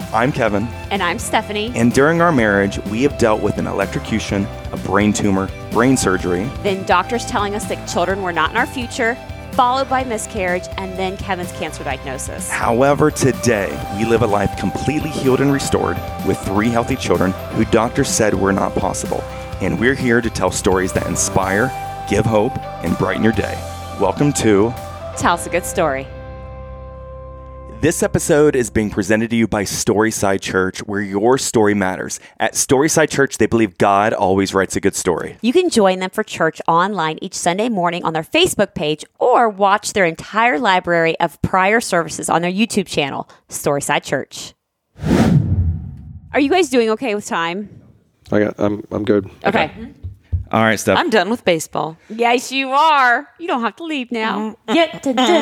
I'm Kevin. And I'm Stephanie. And during our marriage, we have dealt with an electrocution, a brain tumor, brain surgery. Then doctors telling us that children were not in our future, followed by miscarriage, and then Kevin's cancer diagnosis. However, today, we live a life completely healed and restored with 3 healthy children who doctors said were not possible. And we're here to tell stories that inspire, give hope, and brighten your day. Welcome to Tell us a good story. This episode is being presented to you by Storyside Church, where your story matters. At Storyside Church, they believe God always writes a good story. You can join them for church online each Sunday morning on their Facebook page or watch their entire library of prior services on their YouTube channel, Storyside Church. Are you guys doing okay with time? I'm good. Okay. All right, Steph. I'm done with baseball. Yes, you are. You don't have to leave now. Golly,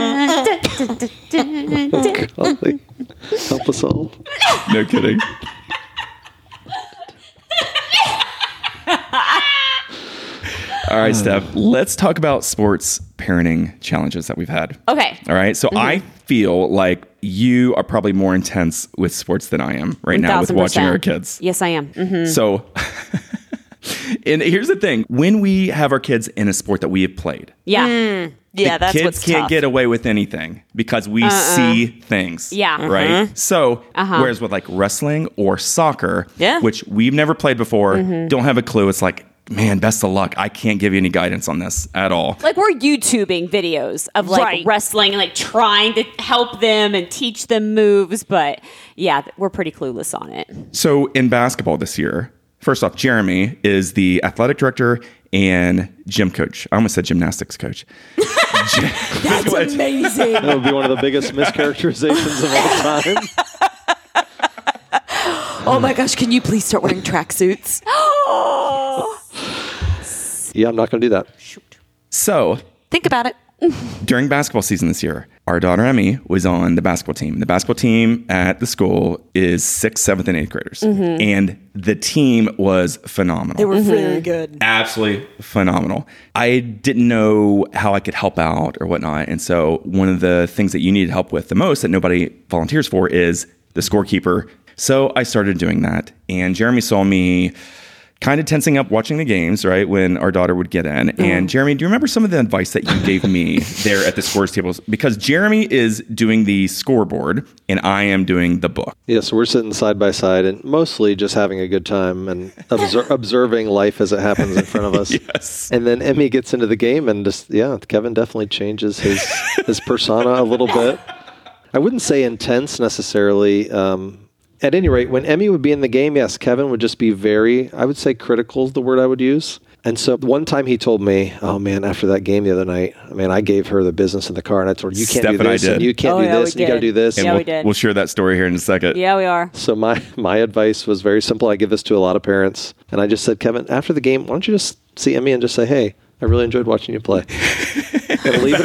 help us all. No kidding. All right, Steph, let's talk about sports parenting challenges that we've had. Okay. All right. So I feel like you are probably more intense with sports than I am right now with watching our kids. Yes, I am. Mm-hmm. So, and here's the thing. When we have our kids in a sport that we have played. Yeah. Yeah, that's kids what's can't tough. get away with anything because we see things. Yeah. Right? So, whereas with like wrestling or soccer, Yeah. which we've never played before, don't have a clue. It's like, man, best of luck. I can't give you any guidance on this at all. Like we're YouTubing videos of like Right. wrestling and like trying to help them and teach them moves. But yeah, we're pretty clueless on it. So in basketball this year, first off, Jeremy is the athletic director and gym coach. I almost said gymnastics coach. That's amazing. That would be one of the biggest mischaracterizations of all time. Oh my gosh, can you please start wearing tracksuits? Yeah, I'm not going to do that. So Think about it. during basketball season this year, our daughter Emmy was on the basketball team. The basketball team at the school is 6th, 7th, and 8th graders. And the team was phenomenal. They were very good. Absolutely phenomenal. I didn't know how I could help out or whatnot. And so one of the things that you need help with the most that nobody volunteers for is the scorekeeper. So I started doing that. And Jeremy saw me kind of tensing up watching the games, right, when our daughter would get in. And Jeremy, do you remember some of the advice that you gave me there at the scores tables? Because Jeremy is doing the scoreboard and I am doing the book. Yeah, so we're sitting side by side and mostly just having a good time and observing life as it happens in front of us. Yes. And then Emmy gets into the game and just, Kevin definitely changes his persona a little bit. I wouldn't say intense necessarily. At any rate, when Emmy would be in the game, yes, Kevin would just be very, I would say critical is the word I would use. And so one time he told me, oh man, after that game the other night, I gave her the business in the car and I told her, you can't Steph do and I this did. and you can't do this and you got to do this. And Yeah, we'll, we did. we'll share that story here in a second. Yeah, we are. So my advice was very simple. I give this to a lot of parents. And I just said, Kevin, after the game, why don't you just see Emmy and just say, hey, I really enjoyed watching you play. And leave it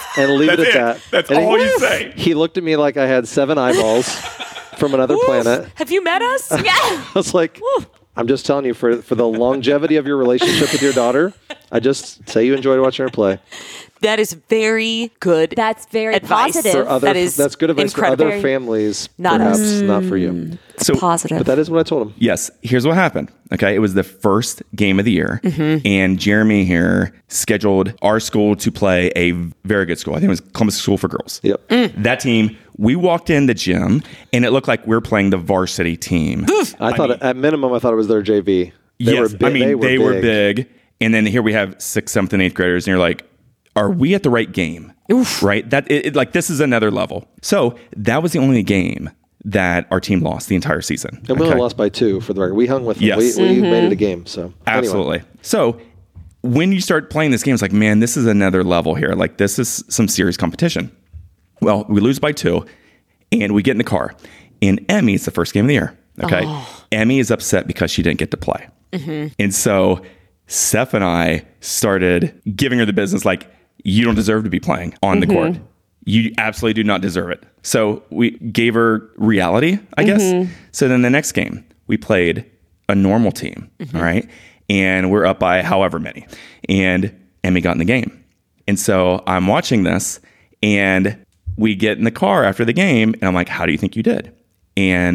at that. That's And all you say. He looked at me like I had 7 eyeballs from another planet. Have you met us? Yeah. I was like, I'm just telling you, for the longevity of your relationship with your daughter, I just say you enjoyed watching her play. That is very good. That's very Advice. positive. That's good advice incredible. for other families, Not perhaps us. not for you. So Positive. But that is what I told him. yes, here's what happened. Okay, it was the first game of the year, and Jeremy here scheduled our school to play a very good school. I think it was Columbus School for Girls. Yep. That team, we walked in the gym, and it looked like we were playing the varsity team. I thought at minimum, I thought it was their JV. They were big. They were big. And then here we have 6th, 7th, and 8th graders, and you're like, are we at the right game? Right? Like this is another level. So that was the only game that our team lost the entire season. And we only lost by 2 for the record. We hung with them. Yes. We made it a game. So Absolutely. Anyway. So when you start playing this game, it's like, man, this is another level here. Like this is some serious competition. Well, we lose by 2 and we get in the car. And Emmy, it's the first game of the year. Okay. Emmy is upset because she didn't get to play. And so Steph and I started giving her the business like, you don't deserve to be playing on the court. You absolutely do not deserve it. So we gave her reality, I guess. So then the next game, we played a normal team. All right. And we're up by however many. And Emmy got in the game. And so I'm watching this and we get in the car after the game and I'm like, how do you think you did? And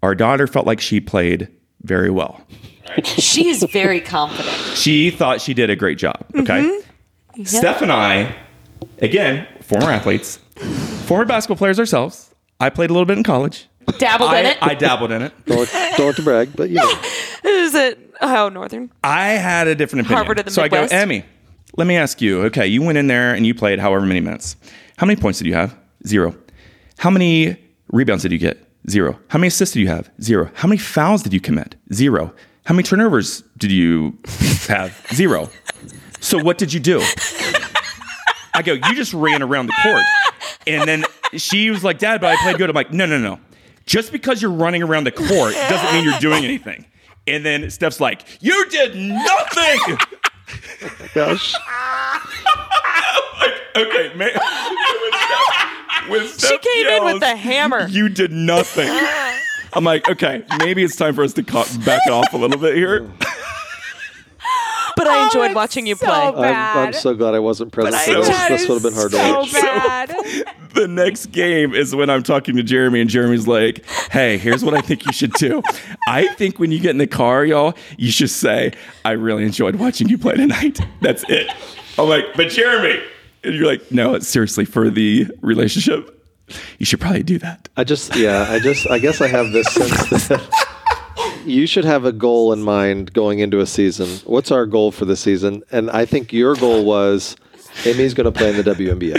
Our daughter felt like she played very well. She is very confident. She thought she did a great job. Okay. Steph and I, again, former athletes, former basketball players ourselves. I played a little bit in college. Dabbled in it. I dabbled in it. Don't want to brag, but you know. Is it Ohio Northern? I had a different opinion. Harvard of the so Midwest? I go, Emmy, let me ask you. Okay, you went in there and you played however many minutes. How many points did you have? 0. How many rebounds did you get? 0. How many assists did you have? 0. How many fouls did you commit? 0. How many turnovers did you have? 0. So what did you do? I go, you just ran around the court. And then she was like, Dad, but I played good. I'm like, no. Just because you're running around the court doesn't mean you're doing anything. And then Steph's like, you did nothing. Gosh. Like, okay, man. When Steph She came in yells, with the hammer. You did nothing. I'm like, okay, maybe it's time for us to back off a little bit here. But I enjoyed it's watching you so play. bad. I'm so glad I wasn't present. I for this. know. This would have been hard to so watch. bad. The next game is when I'm talking to Jeremy, and Jeremy's like, hey, here's what I think you should do. I think when you get in the car, y'all, you should say, I really enjoyed watching you play tonight. That's it. I'm like, but Jeremy. And you're like, no, it's seriously for the relationship. You should probably do that. I guess I have this sense that you should have a goal in mind going into a season. What's our goal for the season? And I think your goal was, Amy's going to play in the WNBA.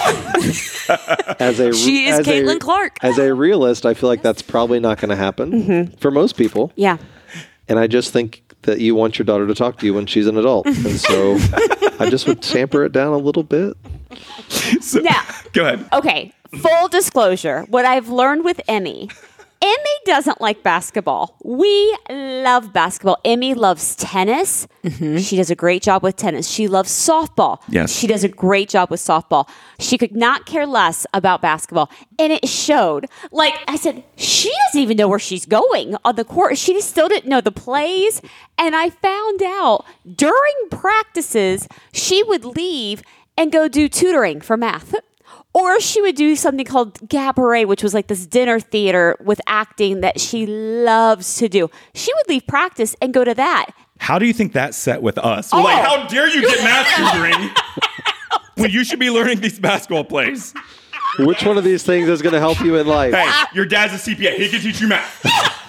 She is Caitlin Clark. As a realist, I feel like that's probably not going to happen for most people. Yeah. And I just think that you want your daughter to talk to you when she's an adult. And so I just would tamper it down a little bit. So, Now, go ahead. okay, full disclosure, what I've learned with Emmy doesn't like basketball. We love basketball. Emmy loves tennis. She does a great job with tennis. She loves softball. Yes. She does a great job with softball. She could not care less about basketball. And it showed. Like I said, she doesn't even know where she's going on the court. She still didn't know the plays. And I found out during practices, she would leave and go do tutoring for math. Or she would do something called Cabaret, which was like this dinner theater with acting that she loves to do. She would leave practice and go to that. How do you think that set with us? We're like, how dare you get math tutoring when you should be learning these basketball plays? Which one of these things is going to help you in life? Hey, your dad's a CPA. He can teach you math.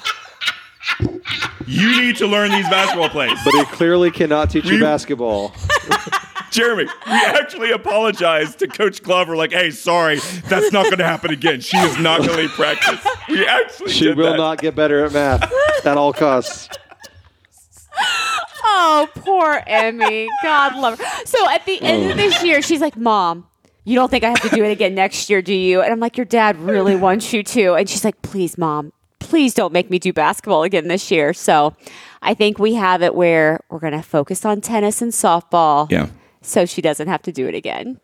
You need to learn these basketball plays. But he clearly cannot teach you basketball. Jeremy, we actually apologized to Coach Glover, like, hey, sorry, that's not going to happen again. She is not going to leave practice. We actually She did will that. not get better at math at all costs. Oh, poor Emmy. God love her. So at the end of this year, she's like, Mom, you don't think I have to do it again next year, do you? And I'm like, your dad really wants you to. And she's like, please, Mom, please don't make me do basketball again this year. So I think we have it where we're going to focus on tennis and softball. Yeah. So she doesn't have to do it again.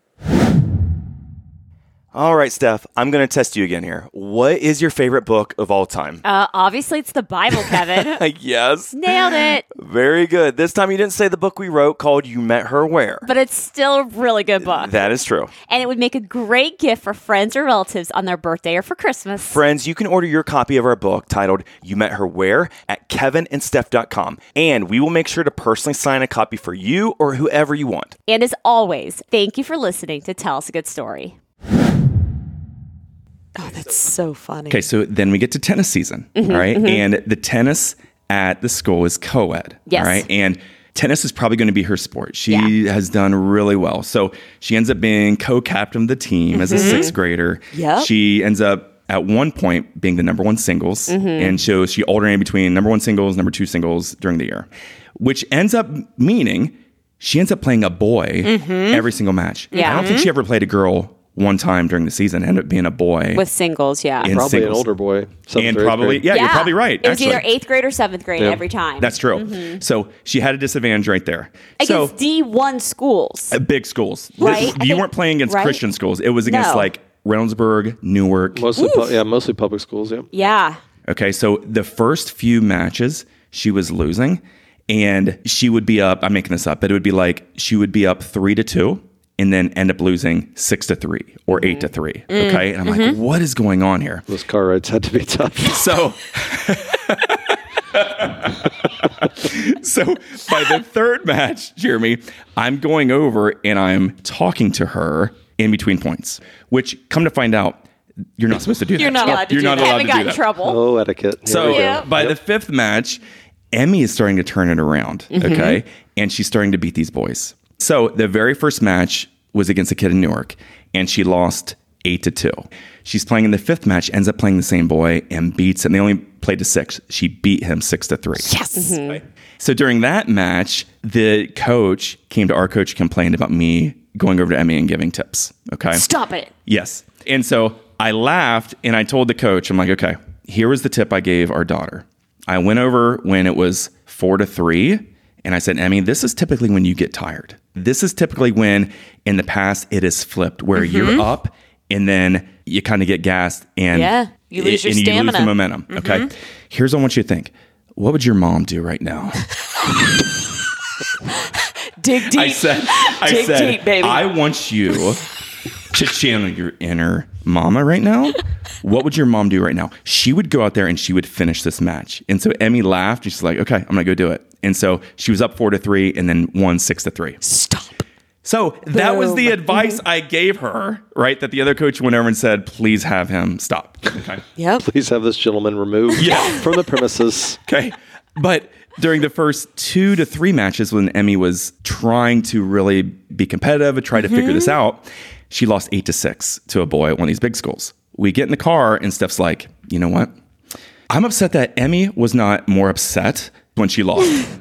All right, Steph, I'm going to test you again here. What is your favorite book of all time? Obviously, it's the Bible, Kevin. Yes. Nailed it. Very good. This time you didn't say the book we wrote called You Met Her Where. But it's still a really good book. That is true. And it would make a great gift for friends or relatives on their birthday or for Christmas. Friends, you can order your copy of our book titled You Met Her Where at kevinandsteph.com. And we will make sure to personally sign a copy for you or whoever you want. And as always, thank you for listening to Tell Us a Good Story. Oh, that's so funny. Okay, so then we get to tennis season, all right? And the tennis at the school is co-ed, Yes. all right? And tennis is probably going to be her sport. She has done really well. So she ends up being co-captain of the team as a sixth grader. Yep. She ends up at one point being the number one singles. And so she alternated between number one singles, number two singles during the year, which ends up meaning she ends up playing a boy every single match. Yeah. I don't think she ever played a girl one time during the season, ended up being a boy. With singles, yeah. In Probably singles. an older boy. seventh And or eighth probably, grade. you're probably right. It was actually. either 8th grade or 7th grade Yeah. every time. That's true. So she had a disadvantage right there. Against D1 schools. Big schools. Right? I You think- weren't playing against right? Christian schools. It was against No. like Reynoldsburg, Newark. Mostly public schools, yeah. Yeah. Okay, so the first few matches she was losing, and she would be up. I'm making this up, but it would be like she would be up 3-2, and then end up losing 6-3 or 8-3. Okay. And I'm like, what is going on here? Those car rides had to be tough. So, so by the third match, Jeremy, I'm going over and I'm talking to her in between points, which come to find out, you're not supposed to do that. You're not allowed to You're do not that. allowed Haven't to got do in that. trouble. Oh, etiquette. Here So we go. by the fifth match, Emmy is starting to turn it around. Okay. And she's starting to beat these boys. So the very first match was against a kid in Newark, and she lost 8-2. She's playing in the fifth match, ends up playing the same boy and beats him. They only played to 6. She beat him 6-3. Yes. Right? So during that match, the coach came to our coach, complained about me going over to Emmy and giving tips. Okay. Stop it. Yes. And so I laughed and I told the coach, I'm like, okay, here was the tip I gave our daughter. I went over when it was 4-3 and I said, Emmy, this is typically when you get tired. This is typically when in the past it is flipped where you're up and then you kind of get gassed and Yeah, you lose your and you lose stamina. the momentum. Okay. Here's what I want you to think. What would your mom do right now? Dig deep. I said, Dig deep, baby. I want you to channel your inner mama right now. What would your mom do right now? She would go out there and she would finish this match. And so Emmy laughed. She's like, okay, I'm going to go do it. And so she was up 4-3 and then won 6-3. Stop. So that was the Boom. advice I gave her, right? That the other coach went over and said, please have him stop. Okay. Yep. Please have this gentleman removed from the premises. Okay. But during the first 2 to 3 matches when Emmy was trying to really be competitive and try to figure this out, she lost 8-6 to a boy at one of these big schools. We get in the car and Steph's like, you know what? I'm upset that Emmy was not more upset when she lost.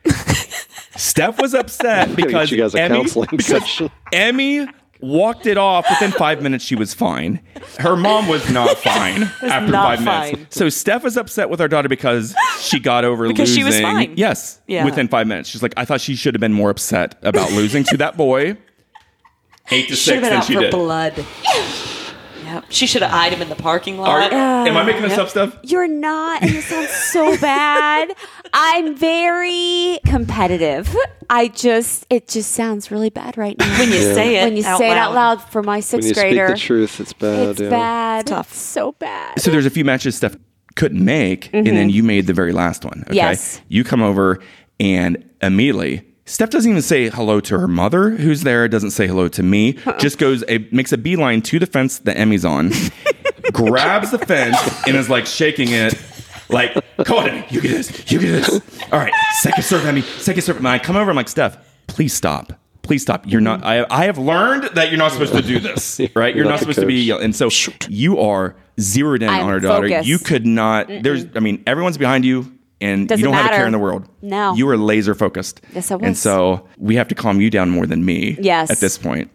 Steph was upset because get you guys a counseling session. Emmy walked it off. Within 5 minutes, she was fine. Her mom was not fine after not 5 minutes. fine. So Steph was upset with our daughter because she got over Because losing. she was fine. Yes. Yeah. Within 5 minutes. She's like, I thought she should have been more upset about losing to that boy 8-6 Should have been than out she for did. blood. Yep. She should have eyed him in the parking lot. Am I making this up, Steph? You're not, and this sounds so bad. I'm very competitive. It just sounds really bad right now. When you say it When you say it out loud for my When sixth you grader, speak the truth, it's bad. it's bad. Tough. It's so bad. So there's a few matches Steph couldn't make, and then you made the very last one. Okay? Yes. You come over, and immediately Steph doesn't even say hello to her mother, who's there. Doesn't say hello to me. Just makes a beeline to the fence that Emmy's on, grabs the fence, and is like shaking it. Like, come on, Emmy, you get this. You get this. All right, second serve, Emmy. Second serve. And I come over, I'm like, Steph, please stop. Please stop. You're not. I have learned that you're not supposed to do this, right? You're not not the supposed to be coach. yelling. And so you are zeroed in I'm on our daughter. focused. You could not. Everyone's behind you, and Doesn't you don't have a care matter. in the world. No. You are laser focused. Yes, I was. And so we have to calm you down more than me. Yes. At this point.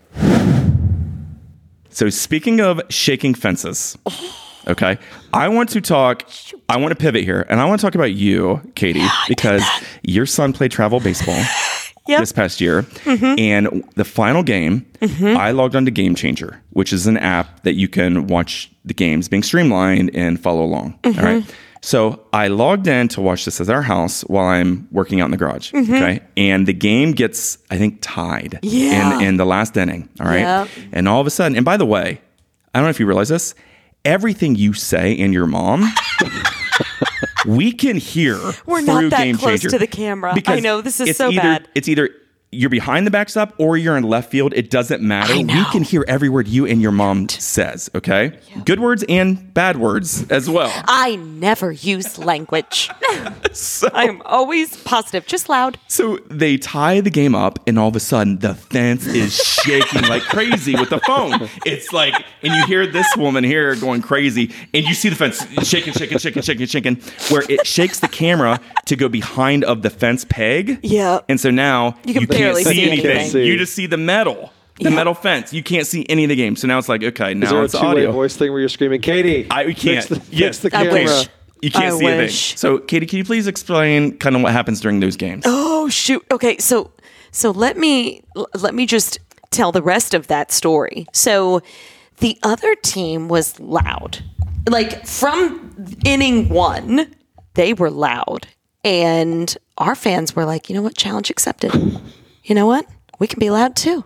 So speaking of shaking fences. Okay. I want to pivot here and I want to talk about you, Katie, because your son played travel baseball this past year. And the final game, I logged on to Game Changer, which is an app that you can watch the games being streamlined and follow along. All right. So I logged in to watch this at our house while I'm working out in the garage. Okay. And the game gets, I think, tied in the last inning. All right. Yep. And all of a sudden, and by the way, I don't know if you realize this, everything you say and your mom, we can hear We're through not that Game close Changer. to the camera. Because I know, this is it's so bad. It's either you're behind the backstop or you're in left field. It doesn't matter. I We know. can hear every word you and your mom says, okay? Good words and bad words as well. I never use language. I'm always positive, just loud. So they tie the game up, and all of a sudden, the fence is shaking like crazy with the phone. It's like, and you hear this woman here going crazy, and you see the fence shaking, where it shakes the camera to go behind of the fence peg. Yeah. And so now You can can't barely see see anything. anything. You just see the metal fence. You can't see any of the game. So now it's like, okay, Is now there a it's two-way audio. voice thing where you're screaming, Katie? We can't. Fix the I camera. wish. You can't I see anything. wish. So, Katie, can you please explain kind of what happens during those games? Oh shoot. Okay, so let me just tell the rest of that story. So the other team was loud. Like from inning 1, they were loud. And our fans were like, "You know what? Challenge accepted. You know what? We can be loud too."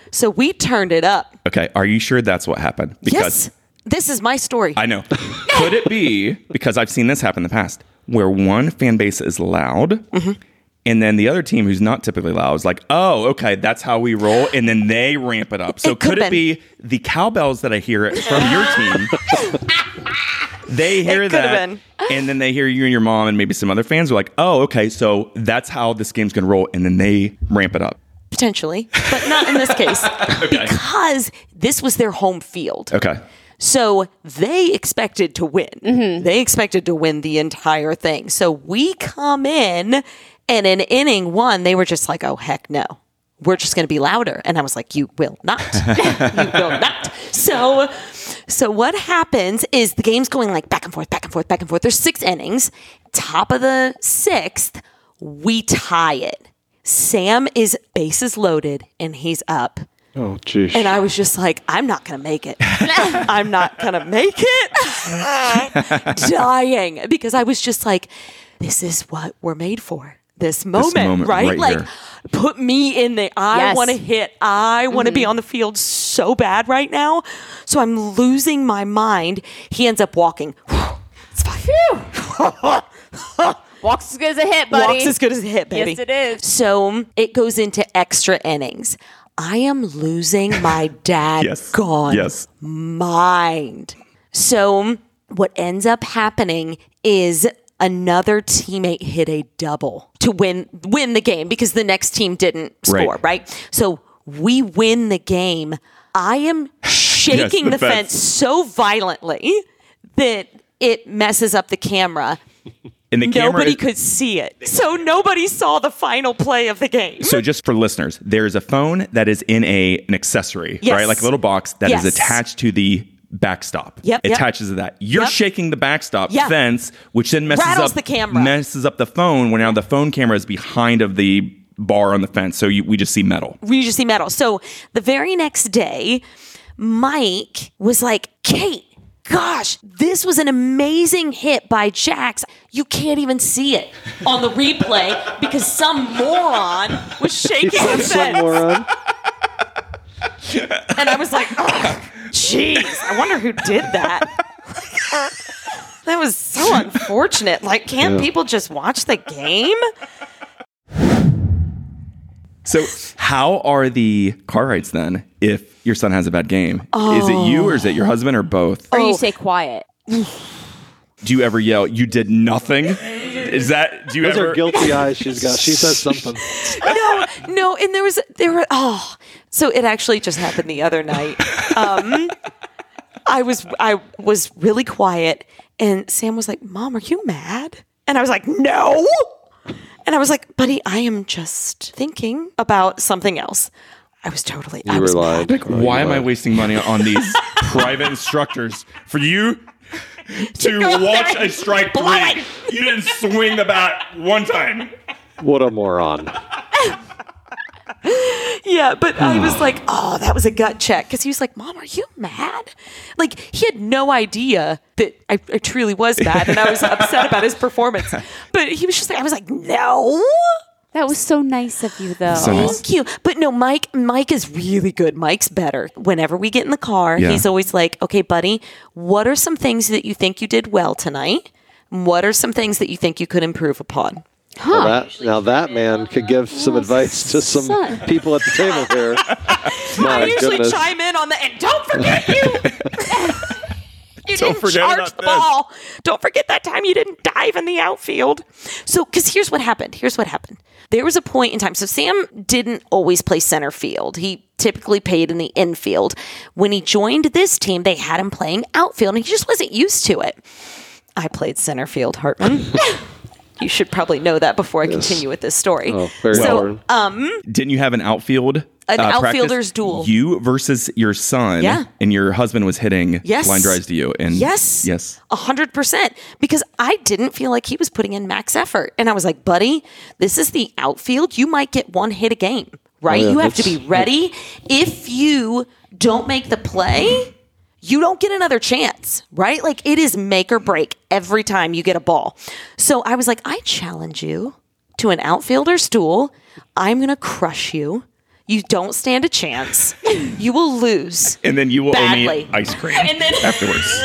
So we turned it up. Okay. Are you sure that's what happened? Yes. This is my story. I know. Could it be, because I've seen this happen in the past, where one fan base is loud and then the other team who's not typically loud is like, oh, okay, that's how we roll. And then they ramp it up. So could it be the cowbells that I hear from your team? They hear that. And then they hear you and your mom and maybe some other fans are like, oh, okay, so that's how this game's going to roll. And then they ramp it up. Potentially, but not in this case. Because this was their home field. Okay. So they expected to win. They expected to win the entire thing. So we come in, and in inning one, they were just like, oh, heck no. We're just going to be louder. And I was like, you will not. You will not. So what happens is the game's going like back and forth, back and forth, back and forth. There's 6 innings. Top of the 6th, we tie it. Sam is bases loaded, and he's up. Oh, geez. And I was just like, I'm not going to make it. I'm not going to make it. Dying. Because I was just like, this is what we're made for. This moment right? Like, here. Put me in there. I want to hit. I want to be on the field so bad right now. So I'm losing my mind. He ends up walking. It's fine. Walks as good as a hit, buddy. Walks as good as a hit, baby. Yes, it is. So it goes into extra innings. I am losing my daggone mind. So what ends up happening is another teammate hit a double to win the game because the next team didn't score, right? So we win the game. I am shaking the fence so violently that it messes up the camera. And the nobody could see it. So nobody saw the final play of the game. So just for listeners, there's a phone that is in an accessory, right? Like a little box that is attached to the backstop. It attaches to that. You're shaking the backstop fence, which then rattles the camera. Messes up the phone when now the phone camera is behind of the bar on the fence. So we just see metal. We just see metal. So the very next day, Mike was like, Kate, gosh, this was an amazing hit by Jax. You can't even see it on the replay because some moron was shaking the fence. Some moron. And I was like, oh, jeez, I wonder who did that. That was so unfortunate. Like, can't people just watch the game? So how are the car rides then if your son has a bad game? Is it you or is it your husband or both? Or you stay quiet. Do you ever yell, you did nothing? Is that, do you Those ever? are guilty eyes she's got. She says something. No. And so it actually just happened the other night. I was really quiet and Sam was like, Mom, are you mad? And I was like, no. And I was like, buddy, I am just thinking about something else. I was totally, I was mad. Like, why am I wasting money on these private instructors for you to watch a strike 3? You didn't swing the bat one time. What a moron. Yeah, but I was like, oh, that was a gut check. Because he was like, Mom, are you mad? Like, he had no idea that I truly was mad. And I was upset about his performance. But he was just like, I was like, no. That was so nice of you, though. Thank you. But no, Mike is really good. Mike's better. Whenever we get in the car, he's always like, okay, buddy, what are some things that you think you did well tonight? What are some things that you think you could improve upon? Now that man could give some advice to some people at the table here. I usually chime in on the, and don't forget you didn't charge the ball. Don't forget that time you didn't dive in the outfield. So, because here's what happened. There was a point in time. So Sam didn't always play center field. He typically played in the infield. When he joined this team, they had him playing outfield, and he just wasn't used to it. I played center field, Hartman. You should probably know that before I continue with this story. Oh, very important. Didn't you have an outfield? An outfielder's practice? duel. You versus your son. Yeah. And your husband was hitting line drives to you. And yes. 100%. Because I didn't feel like he was putting in max effort. And I was like, buddy, this is the outfield. You might get one hit a game, right? You have to be ready. If you don't make the play, you don't get another chance, right? Like, it is make or break every time you get a ball. So I was like, I challenge you to an outfielder's duel. I'm going to crush you. You don't stand a chance. You will lose. And then you will owe me Badly. ice cream And then- afterwards.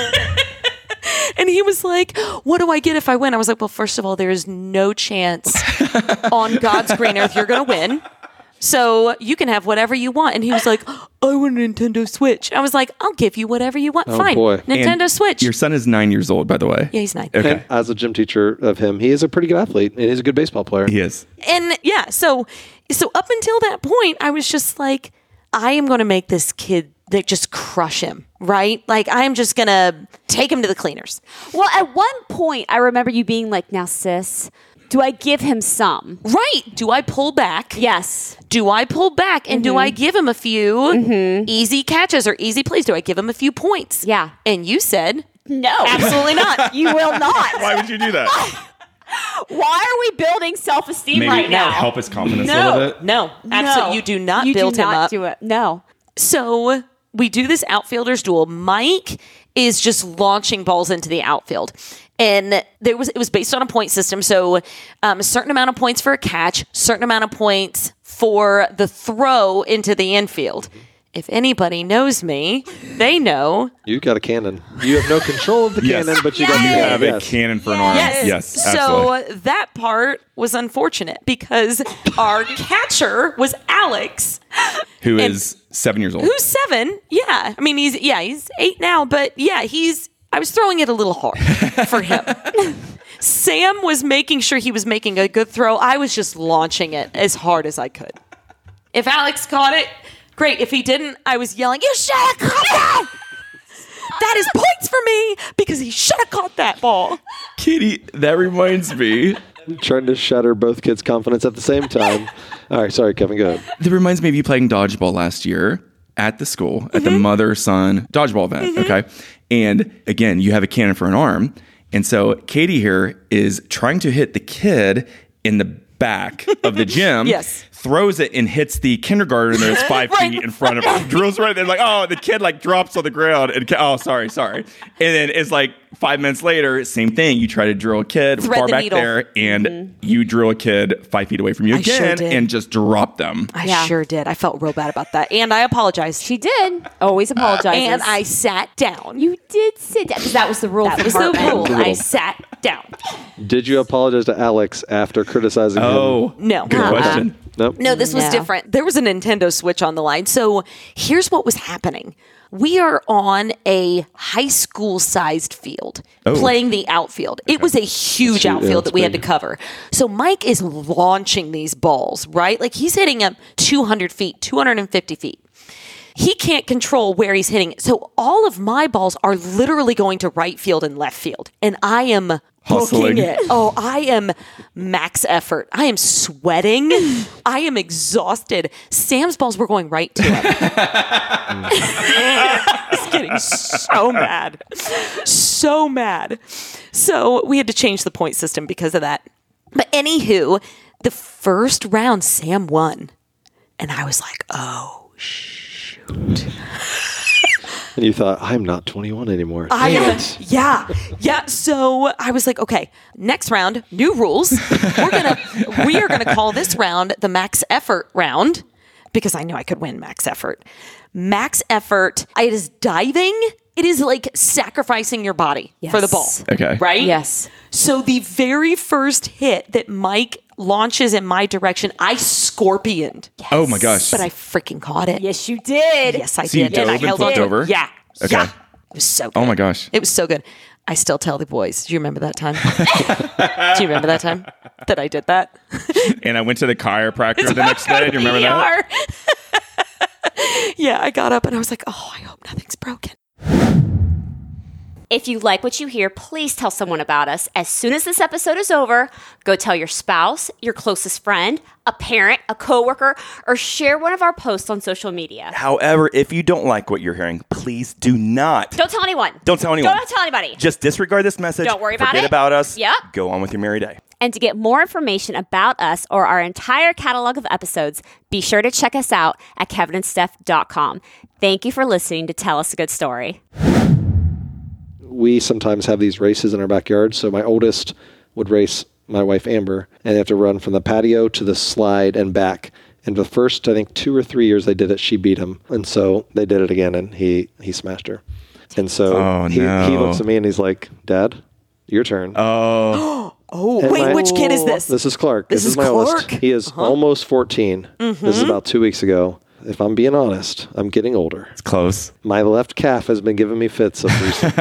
And he was like, what do I get if I win? I was like, well, first of all, there is no chance on God's green earth you're going to win. So you can have whatever you want. And he was like, I want a Nintendo Switch. I was like, I'll give you whatever you want. Fine. boy. Nintendo And Switch. Your son is 9 years old, by the way. Yeah, he's 9. Okay. And as a gym teacher of him, he is a pretty good athlete and he's a good baseball player. He is. And yeah, so up until that point, I was just like, I am going to make this kid that just crush him, right? Like, I am just going to take him to the cleaners. Well, at one point, I remember you being like, now, sis, do I give him some? Right. Do I pull back? Yes. Do I pull back and do I give him a few easy catches or easy plays? Do I give him a few points? Yeah. And you said, No. absolutely not. You will not. Why would you do that? Why are we building self-esteem Maybe right now? help his confidence a little bit. No, absolutely. You do not You build do him not up. do it. No. So we do this outfielders duel. Mike is just launching balls into the outfield. And it was based on a point system. So a certain amount of points for a catch, certain amount of points for the throw into the infield. If anybody knows me, they know. You got a cannon. You have no control of the Yes. cannon, but you You got the have cannon. a cannon for an arm. Yes, So absolutely. that part was unfortunate because our catcher was Alex, Who is 7 years old. who's 7. Yeah. I mean, he's 8 now, but yeah, I was throwing it a little hard for him. Sam was making sure he was making a good throw. I was just launching it as hard as I could. If Alex caught it, great. If he didn't, I was yelling, you should have caught that! That is points for me because he should have caught that ball. Katie, that reminds me. Trying to shatter both kids' confidence at the same time. All right, sorry, Kevin, go ahead. That reminds me of you playing dodgeball last year at the school, at the mother-son dodgeball event, okay? And again, you have a cannon for an arm. And so Katie here is trying to hit the kid in the back of the gym. Yes. Throws it and hits the kindergartner that's 5 Right. feet in front of him. Drills right there. Like, oh, the kid like drops on the ground. And sorry. And then it's like 5 minutes later, same thing. You try to drill a kid Thread far the back needle. there, and you drill a kid 5 feet away from you I sure again did. and just drop them. I Yeah. sure did. I felt real bad about that. And I apologized. She did. Always apologizes. And I sat down. You did sit down. Because that was the rule. That for was the Hartman. rule. I sat down. Did you apologize to Alex after criticizing him? Oh, No. good question. Nope. No, this was No. different. There was a Nintendo Switch on the line. So here's what was happening. We are on a high school sized field playing the outfield. It was a huge outfield that we had to cover. So Mike is launching these balls, right? Like he's hitting them 200 feet, 250 feet. He can't control where he's hitting it. So all of my balls are literally going to right field and left field. And I am Hustling. booking it. Oh, I am max effort. I am sweating. I am exhausted. Sam's balls were going right to him. I was getting so mad. So mad. So we had to change the point system because of that. But anywho, the first round, Sam won. And I was like, oh, And you thought, I'm not 21 anymore. Yeah. So I was like, okay, next round, new rules. We are gonna call this round the max effort round because I knew I could win max effort. Max effort. It is diving. It is like sacrificing your body for the ball. Yes. Okay. Right? Yes. So the very first hit that Mike launches in my direction, I scorpioned. Oh my gosh. But I freaking caught it. Yes, you did. Yes, I So you did. And I dove and held flipped on. over? Yeah. Okay. Yeah. It was so good. Oh my gosh. It was so good. I still tell the boys. Do you remember that time? Do you remember that time that I did that? And I went to the chiropractor the next day. Do you remember that? Yeah, I got up and I was like, oh, I hope nothing's broken. If you like what you hear, please tell someone about us. As soon as this episode is over, go tell your spouse, your closest friend, a parent, a coworker, or share one of our posts on social media. However, if you don't like what you're hearing, please do not. Don't tell anyone. Don't tell anyone. Don't tell anybody. Just disregard this message. Don't worry about Forget it. about us. Yep. Go on with your merry day. And to get more information about us or our entire catalog of episodes, be sure to check us out at kevinandsteph.com. Thank you for listening to Tell Us a Good Story. We sometimes have these races in our backyard. So my oldest would race my wife Amber, and they have to run from the patio to the slide and back. And the first, I think, 2 or 3 years they did it, she beat him. And so they did it again, and he smashed her. And so he looks at me and he's like, Dad, your turn. Oh. Wait, which kid is this? This is Clark. This is my Clark? oldest. He is almost 14. This is about 2 weeks ago. If I'm being honest, I'm getting older. It's close. My left calf has been giving me fits of recent.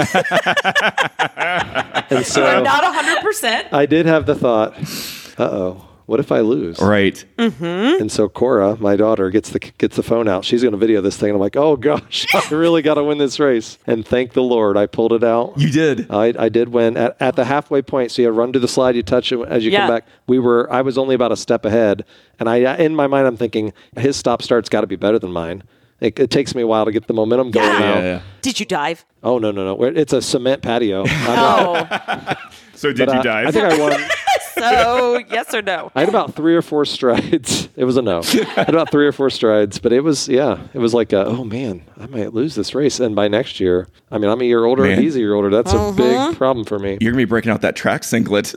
And so I'm not 100%. I did have the thought, uh-oh, what if I lose? Right. And so Cora, my daughter, gets the phone out. She's going to video this thing. And I'm like, oh, gosh, I really got to win this race. And thank the Lord, I pulled it out. You did. I did win. At the halfway point, so you run to the slide, you touch it as you come back. I was only about a step ahead. And in my mind, I'm thinking, his stop-start's got to be better than mine. It takes me a while to get the momentum going now. Yeah. Did you dive? Oh, no. It's a cement patio. So did you dive? I think I won. So, yes or no? I had about 3 or 4 strides. It was a no. I had about 3 or 4 strides, but it was like, oh man, I might lose this race. And by next year, I mean, I'm a year older and he's a year older. That's a big problem for me. You're going to be breaking out that track singlet.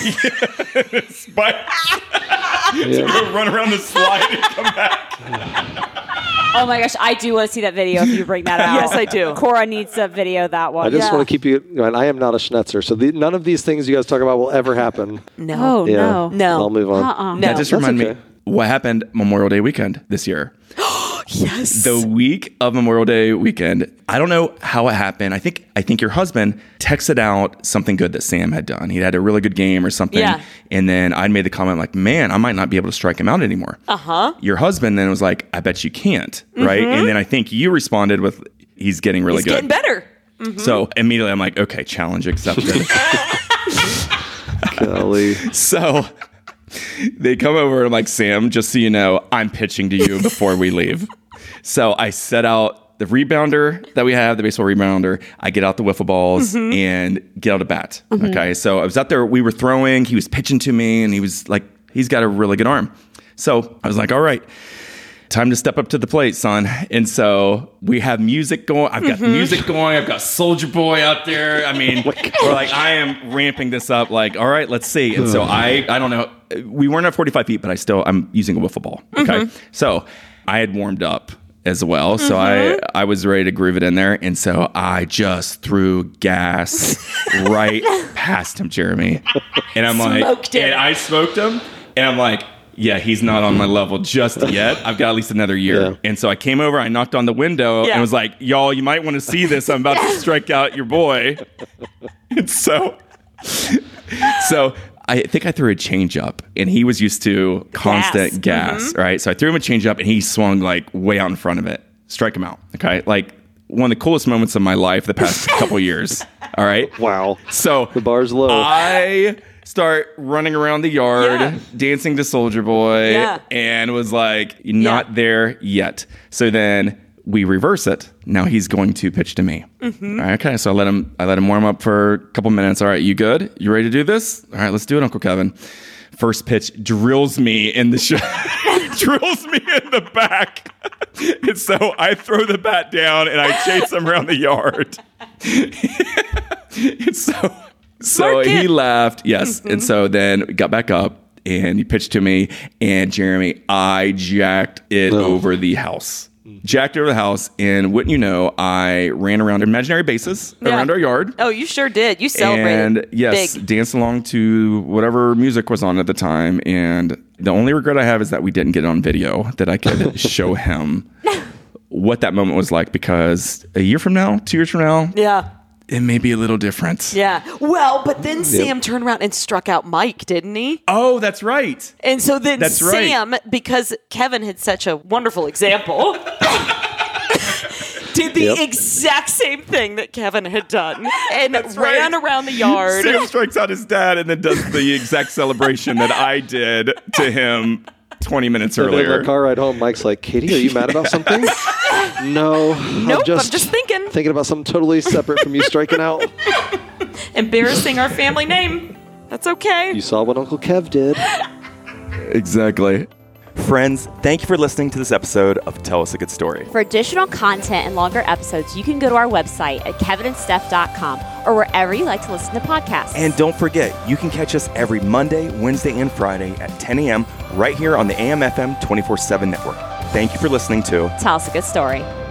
Run around the slide and come back. Oh my gosh, I do want to see that video if you bring that out. Yes, I do. Cora needs to video that one. I just want to keep you, and I am not a schnetzer, so none of these things you guys talk about will ever happen. No. Oh, no. No. I'll move on. No. That just That's reminded okay. me what happened Memorial Day weekend this year. Yes. The week of Memorial Day weekend, I don't know how it happened. I think your husband texted out something good that Sam had done. He had a really good game or something. Yeah. And then I made the comment like, man, I might not be able to strike him out anymore. Your husband then was like, I bet you can't. Right. And then I think you responded with, he's getting really good. Getting better. So immediately I'm like, okay, challenge accepted. Golly. So they come over and I'm like, Sam, just so you know, I'm pitching to you before we leave. So I set out the rebounder that we have, the baseball rebounder. I get out the wiffle balls and get out a bat. Okay. So I was out there, we were throwing, he was pitching to me, and he was like, he's got a really good arm. So I was like, all right, time to step up to the plate, son. And so we have music going. I've got music going. I've got Soulja Boy out there. I mean, we're like, I am ramping this up. Like, all right, let's see. And so I don't know. We weren't at 45 feet, but I'm using a wiffle ball. Okay. So I had warmed up as well. So I was ready to groove it in there. And so I just threw gas right past him, Jeremy. And I'm Smoked him. and I smoked him. And I'm like, yeah, he's not on my level just yet. I've got at least another year. Yeah. And so I came over, I knocked on the window and was like, y'all, you might want to see this. I'm about to strike out your boy. And so I think I threw a change up, and he was used to constant gas, right? So I threw him a change up, and he swung like way out in front of it. Strike him out. Okay. Like one of the coolest moments of my life the past couple years. All right. Wow. So the bar's low. I start running around the yard, dancing to Soulja Boy, and was like, not there yet. So then we reverse it. Now he's going to pitch to me. All right, okay, so I let him warm up for a couple minutes. All right, you good? You ready to do this? All right, let's do it, Uncle Kevin. First pitch drills me in the drills me in the back. And so I throw the bat down and I chase him around the yard. And so he laughed, yes. And so then we got back up and he pitched to me, and Jeremy, I jacked it over the house. Jacked it over the house, and wouldn't you know, I ran around imaginary bases around our yard. Oh, you sure did. You celebrated. And yes, danced along to whatever music was on at the time. And the only regret I have is that we didn't get it on video, that I could show him what that moment was like, because a year from now, 2 years from now, it may be a little different. Yeah. Well, but then Sam turned around and struck out Mike, didn't he? Oh, that's right. And so then Sam, because Kevin had such a wonderful example, did the exact same thing that Kevin had done and ran around the yard. Sam strikes out his dad and then does the exact celebration that I did to him 20 minutes earlier. In the car ride home, Mike's like, Katie, are you mad about something? No. Nope, I'm just thinking. Thinking about something totally separate from you striking out. Embarrassing our family name. That's okay. You saw what Uncle Kev did. Exactly. Friends, thank you for listening to this episode of Tell Us a Good Story. For additional content and longer episodes, you can go to our website at kevinandsteph.com or wherever you like to listen to podcasts. And don't forget, you can catch us every Monday, Wednesday, and Friday at 10 a.m. right here on the AM/FM 24/7 network. Thank you for listening to Tell Us a Good Story.